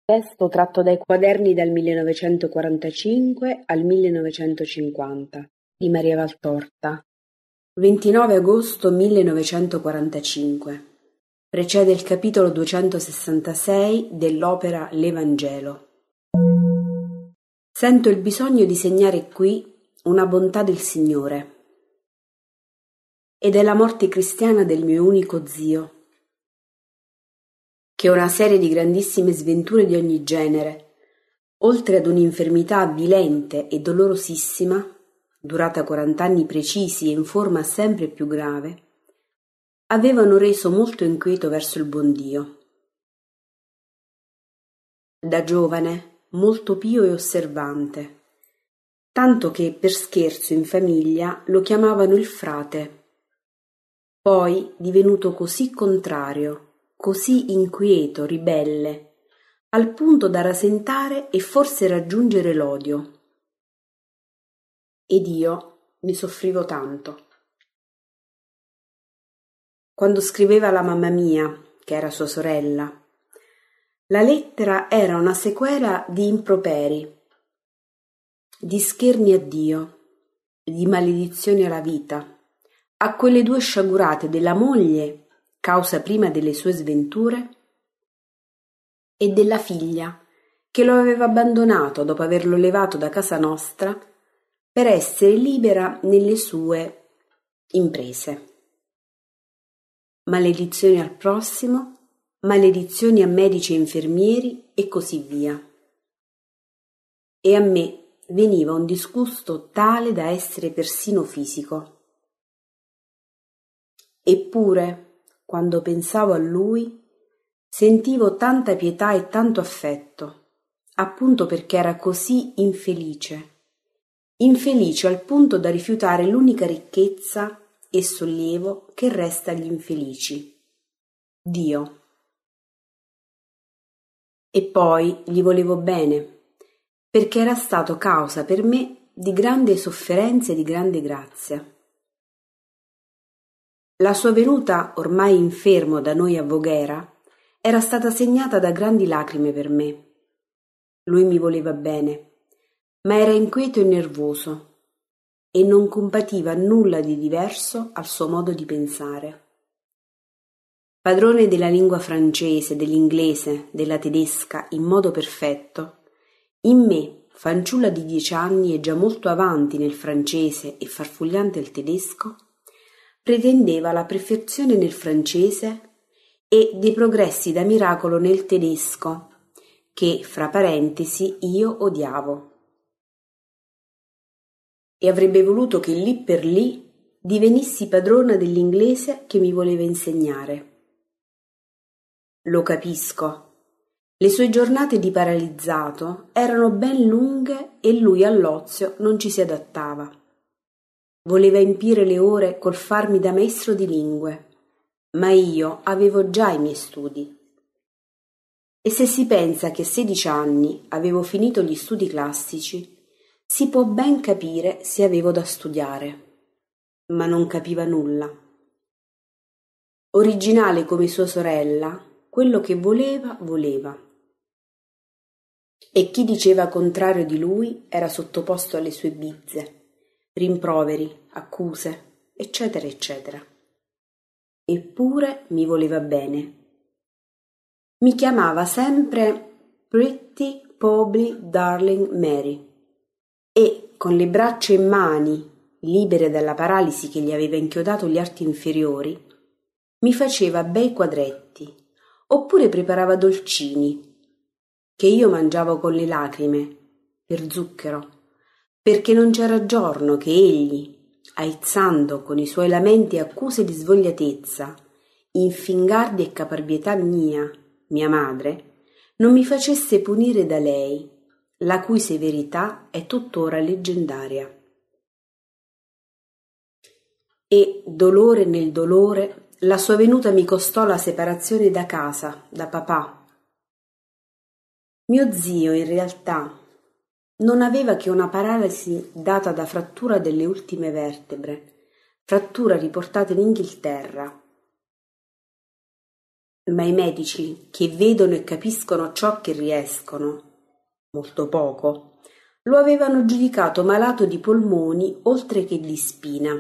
Testo tratto dai quaderni dal 1945 al 1950 di Maria Valtorta. 29 agosto 1945. Precede il capitolo 266 dell'opera L'Evangelo. Sento il bisogno di segnare qui una bontà del Signore. Ed è la morte cristiana del mio unico zio, che una serie di grandissime sventure di ogni genere, oltre ad un'infermità avvilente e dolorosissima, durata 40 anni precisi e in forma sempre più grave, avevano reso molto inquieto verso il buon Dio. Da giovane, molto pio e osservante, tanto che per scherzo in famiglia lo chiamavano il frate. Poi, divenuto così contrario, così inquieto, ribelle, al punto da rasentare e forse raggiungere l'odio. Ed io ne soffrivo tanto. Quando scriveva alla mamma mia, che era sua sorella, la lettera era una sequela di improperi, di scherni a Dio, di maledizioni alla vita, a quelle due sciagurate della moglie, causa prima delle sue sventure, e della figlia, che lo aveva abbandonato dopo averlo levato da casa nostra per essere libera nelle sue imprese. Maledizioni al prossimo, maledizioni a medici e infermieri e così via. E a me veniva un disgusto tale da essere persino fisico. Eppure, quando pensavo a lui, sentivo tanta pietà e tanto affetto, appunto perché era così infelice al punto da rifiutare l'unica ricchezza e sollievo che resta agli infelici, Dio. E poi gli volevo bene, perché era stato causa per me di grande sofferenza e di grande grazia. La sua venuta, ormai infermo da noi a Voghera, era stata segnata da grandi lacrime per me. Lui mi voleva bene, ma era inquieto e nervoso e non compativa nulla di diverso al suo modo di pensare. Padrone della lingua francese, dell'inglese, della tedesca in modo perfetto, in me, fanciulla di 10 anni e già molto avanti nel francese e farfugliante il tedesco, pretendeva la perfezione nel francese e dei progressi da miracolo nel tedesco, che, fra parentesi, io odiavo. E avrebbe voluto che lì per lì divenissi padrona dell'inglese che mi voleva insegnare. Lo capisco. Le sue giornate di paralizzato erano ben lunghe e lui all'ozio non ci si adattava. Voleva empire le ore col farmi da maestro di lingue, ma io avevo già i miei studi. E se si pensa che a 16 anni avevo finito gli studi classici, si può ben capire se avevo da studiare. Ma non capiva nulla. Originale come sua sorella, quello che voleva, voleva. E chi diceva contrario di lui era sottoposto alle sue bizze, rimproveri, accuse, eccetera, eccetera. Eppure mi voleva bene. Mi chiamava sempre Pretty Pobby Darling Mary e, con le braccia e mani libere dalla paralisi che gli aveva inchiodato gli arti inferiori, mi faceva bei quadretti, oppure preparava dolcini, che io mangiavo con le lacrime, per zucchero, perché non c'era giorno che egli, aizzando con i suoi lamenti e accuse di svogliatezza, infingardi e caparbietà mia madre, non mi facesse punire da lei, la cui severità è tuttora leggendaria. E, dolore nel dolore, la sua venuta mi costò la separazione da casa, da papà. Mio zio, in realtà, non aveva che una paralisi data da frattura delle ultime vertebre, frattura riportata in Inghilterra. Ma i medici, che vedono e capiscono ciò che riescono, molto poco, lo avevano giudicato malato di polmoni oltre che di spina.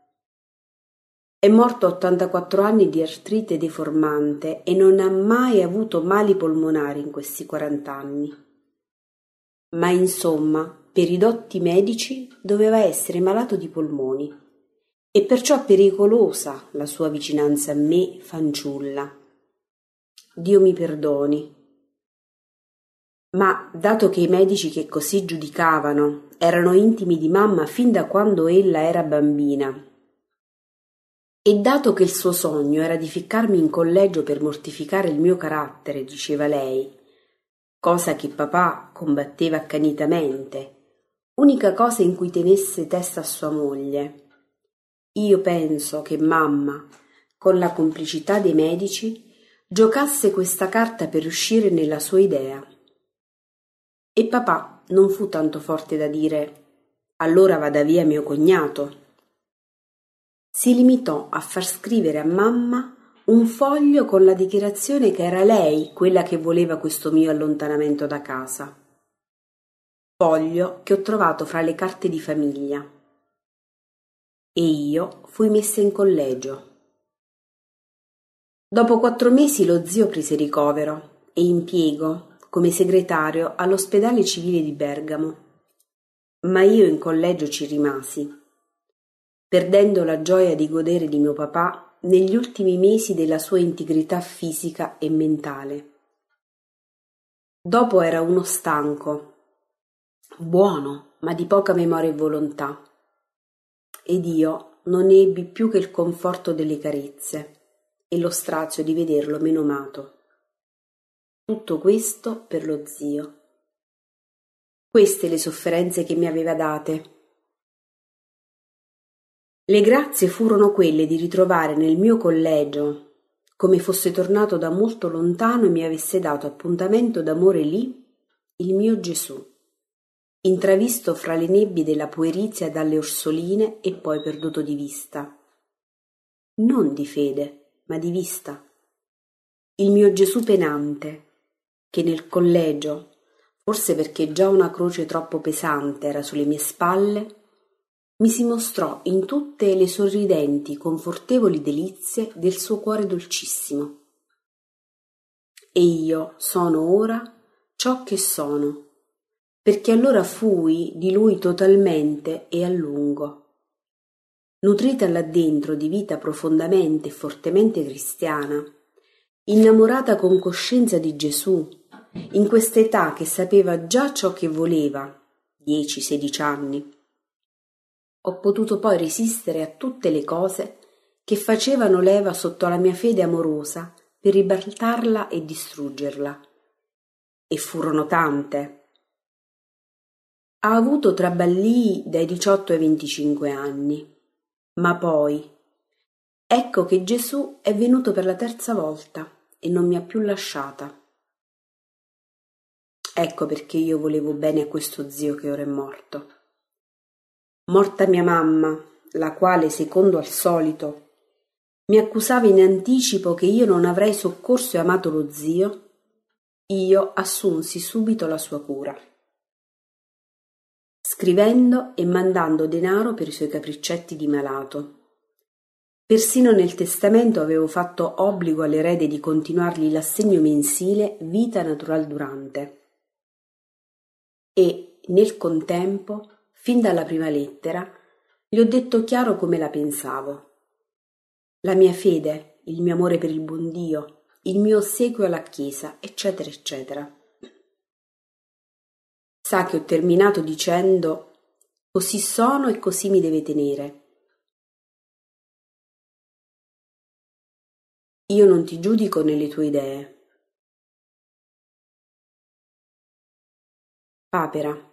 È morto a 84 anni di artrite deformante e non ha mai avuto mali polmonari in questi 40 anni. Ma insomma, per i dotti medici doveva essere malato di polmoni e perciò pericolosa la sua vicinanza a me, fanciulla. Dio mi perdoni. Ma dato che i medici che così giudicavano erano intimi di mamma fin da quando ella era bambina, e dato che il suo sogno era di ficcarmi in collegio per mortificare il mio carattere, diceva lei, cosa che papà combatteva accanitamente, unica cosa in cui tenesse testa a sua moglie, io penso che mamma, con la complicità dei medici, giocasse questa carta per riuscire nella sua idea. E papà non fu tanto forte da dire «allora vada via mio cognato». Si limitò a far scrivere a mamma un foglio con la dichiarazione che era lei quella che voleva questo mio allontanamento da casa. Foglio che ho trovato fra le carte di famiglia. E io fui messa in collegio. Dopo 4 mesi lo zio prese ricovero e impiego come segretario all'ospedale civile di Bergamo. Ma io in collegio ci rimasi, perdendo la gioia di godere di mio papà negli ultimi mesi della sua integrità fisica e mentale. Dopo era uno stanco, buono, ma di poca memoria e volontà, ed io non ebbi più che il conforto delle carezze e lo strazio di vederlo menomato. Tutto questo per lo zio. Queste le sofferenze che mi aveva date. Le grazie furono quelle di ritrovare nel mio collegio, come fosse tornato da molto lontano e mi avesse dato appuntamento d'amore lì, il mio Gesù, intravisto fra le nebbie della puerizia dalle orsoline e poi perduto di vista. Non di fede, ma di vista. Il mio Gesù penante, che nel collegio, forse perché già una croce troppo pesante era sulle mie spalle, mi si mostrò in tutte le sorridenti, confortevoli delizie del suo cuore dolcissimo. E io sono ora ciò che sono, perché allora fui di lui totalmente e a lungo. Nutrita là dentro di vita profondamente e fortemente cristiana, innamorata con coscienza di Gesù, in quest'età che sapeva già ciò che voleva, 10-16 anni, ho potuto poi resistere a tutte le cose che facevano leva sotto la mia fede amorosa per ribaltarla e distruggerla. E furono tante. Ha avuto traballii dai 18 ai 25 anni, ma poi ecco che Gesù è venuto per la 3ª volta e non mi ha più lasciata. Ecco perché io volevo bene a questo zio che ora è morto. Morta mia mamma, la quale, secondo al solito, mi accusava in anticipo che io non avrei soccorso e amato lo zio, io assunsi subito la sua cura, scrivendo e mandando denaro per i suoi capriccetti di malato. Persino nel testamento avevo fatto obbligo all'erede di continuargli l'assegno mensile vita natural durante. E, nel contempo, fin dalla prima lettera, gli ho detto chiaro come la pensavo. La mia fede, il mio amore per il buon Dio, il mio ossequio alla Chiesa, eccetera, eccetera. Sa che ho terminato dicendo «Così sono e così mi deve tenere». Io non ti giudico nelle tue idee. Papera.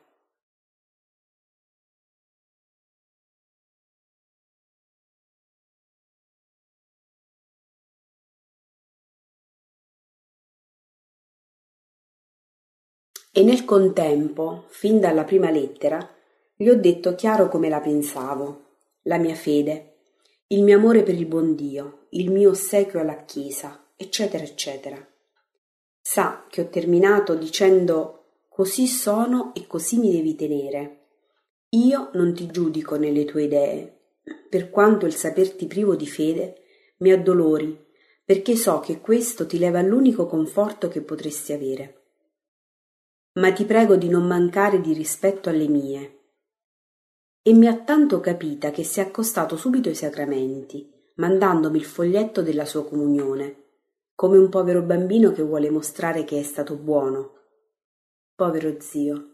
E nel contempo, fin dalla prima lettera, gli ho detto chiaro come la pensavo, la mia fede, il mio amore per il buon Dio, il mio ossequio alla Chiesa, eccetera, eccetera. Sa che ho terminato dicendo: così sono e così mi devi tenere. Io non ti giudico nelle tue idee, per quanto il saperti privo di fede mi addolori, perché so che questo ti leva l'unico conforto che potresti avere. Ma ti prego di non mancare di rispetto alle mie. E mi ha tanto capita che si è accostato subito ai sacramenti, mandandomi il foglietto della sua comunione, come un povero bambino che vuole mostrare che è stato buono. Povero zio.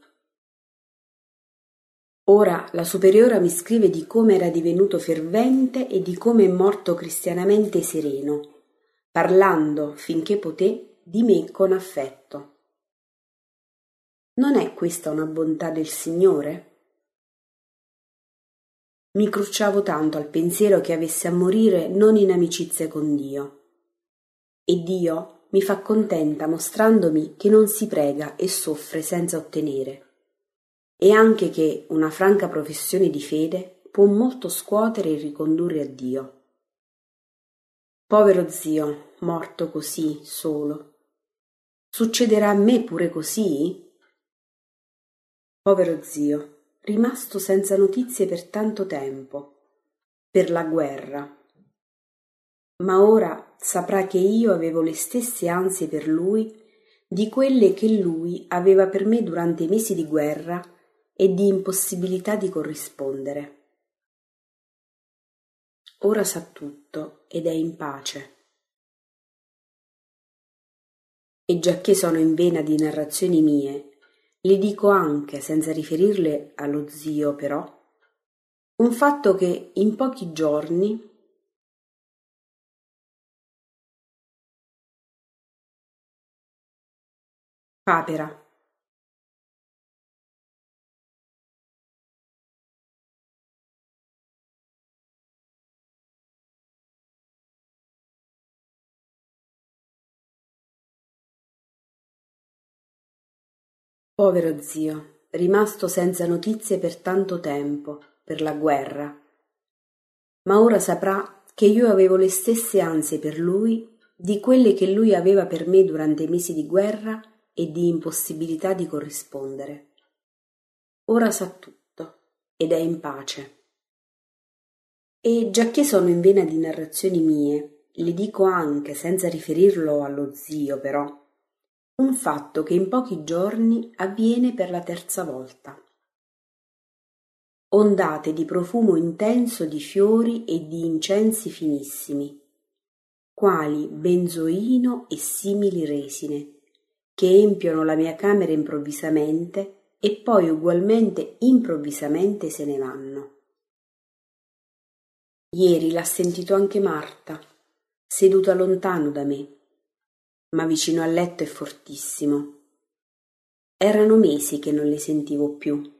Ora la superiora mi scrive di come era divenuto fervente e di come è morto cristianamente sereno, parlando, finché poté, di me con affetto. Non è questa una bontà del Signore? Mi crucciavo tanto al pensiero che avesse a morire non in amicizia con Dio. E Dio mi fa contenta mostrandomi che non si prega e soffre senza ottenere, e anche che una franca professione di fede può molto scuotere e ricondurre a Dio. Povero zio, morto così, solo. Succederà a me pure così? Povero zio, rimasto senza notizie per tanto tempo, per la guerra. Ma ora saprà che io avevo le stesse ansie per lui di quelle che lui aveva per me durante i mesi di guerra e di impossibilità di corrispondere. Ora sa tutto ed è in pace. E giacché sono in vena di narrazioni mie, le dico anche, senza riferirle allo zio però, un fatto che in pochi giorni papera. Povero zio, rimasto senza notizie per tanto tempo, per la guerra. Ma ora saprà che io avevo le stesse ansie per lui di quelle che lui aveva per me durante i mesi di guerra e di impossibilità di corrispondere. Ora sa tutto ed è in pace. E giacché sono in vena di narrazioni mie, le dico anche, senza riferirlo allo zio però, un fatto che in pochi giorni avviene per la terza volta. Ondate di profumo intenso di fiori e di incensi finissimi, quali benzoino e simili resine, che empiono la mia camera improvvisamente e poi ugualmente improvvisamente se ne vanno. Ieri l'ha sentito anche Marta, seduta lontano da me, ma vicino al letto è fortissimo. Erano mesi che non li sentivo più.